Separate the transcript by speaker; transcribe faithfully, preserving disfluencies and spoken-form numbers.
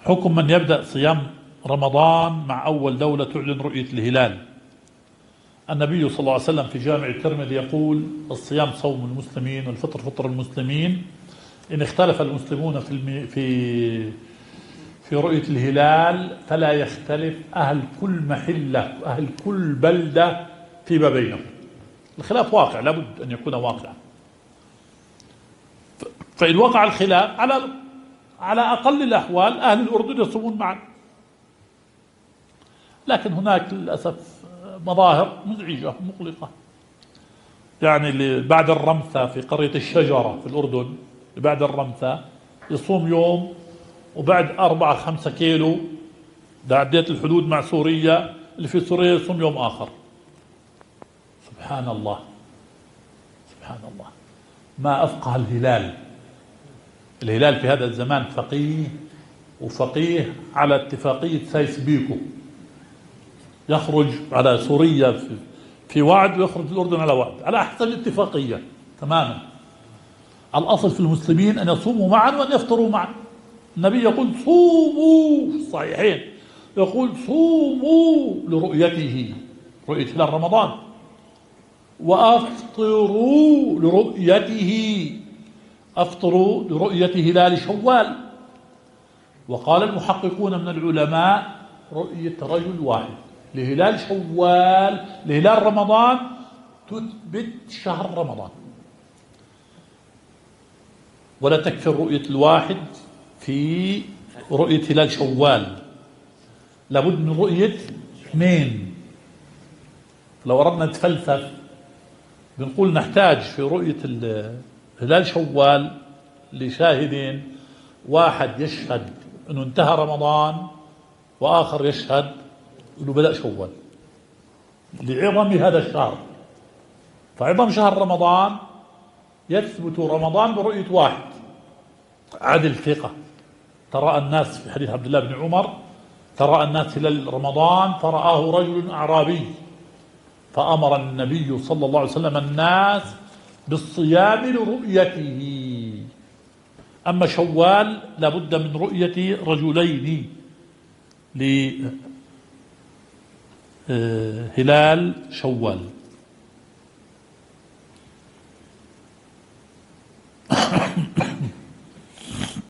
Speaker 1: حكم من يبدأ صيام رمضان مع أول دولة تعلن رؤية الهلال. النبي صلى الله عليه وسلم في جامع الترمذي يقول: الصيام صوم المسلمين والفطر فطر المسلمين، إن اختلف المسلمون في الم... في في رؤية الهلال فلا يختلف أهل كل محلة أهل كل بلدة فيما بينهم. الخلاف واقع، لابد أن يكون واقعا. فإن وقع الخلاف على على أقل الأحوال أهل الأردن يصومون معا، لكن هناك للأسف مظاهر مزعجة مقلقة. يعني اللي بعد الرمثة في قرية الشجرة في الأردن، بعد الرمثة يصوم يوم، وبعد أربعة خمسة كيلو ده عديت الحدود مع سوريا، اللي في سوريا يصوم يوم آخر. سبحان الله سبحان الله، ما أفقه الهلال. الهلال في هذا الزمان فقيه، وفقيه على اتفاقية سايس بيكو، يخرج على سوريا في, في وعد، ويخرج الأردن على وعد، على حسب الاتفاقية تماما. الأصل في المسلمين أن يصوموا معا وأن يفطروا معا. النبي يقول: صوموا، في الصحيحين يقول: صوموا لرؤيته، رؤية هلال رمضان، وأفطروا لرؤيته، أفطروا لرؤية هلال شوال. وقال المحققون من العلماء: رؤية رجل واحد لهلال شوال لهلال رمضان تثبت شهر رمضان، ولا تكفي رؤية الواحد في رؤية هلال شوال، لابد من رؤية اثنين. لو أردنا نتفلسف بنقول نحتاج في رؤية هلال شوال لشاهدين: واحد يشهد أنه انتهى رمضان، وآخر يشهد أنه بدأ شوال، لعظم هذا الشهر. فعظم شهر رمضان يثبت رمضان برؤية واحد عادل ثقة. ترى الناس في حديث عبد الله بن عمر: ترى الناس هلال رمضان فرآه رجل أعرابي، فأمر النبي صلى الله عليه وسلم الناس بالصيام لرؤيته. أما شوال لابد من رؤية رجلين لهلال شوال.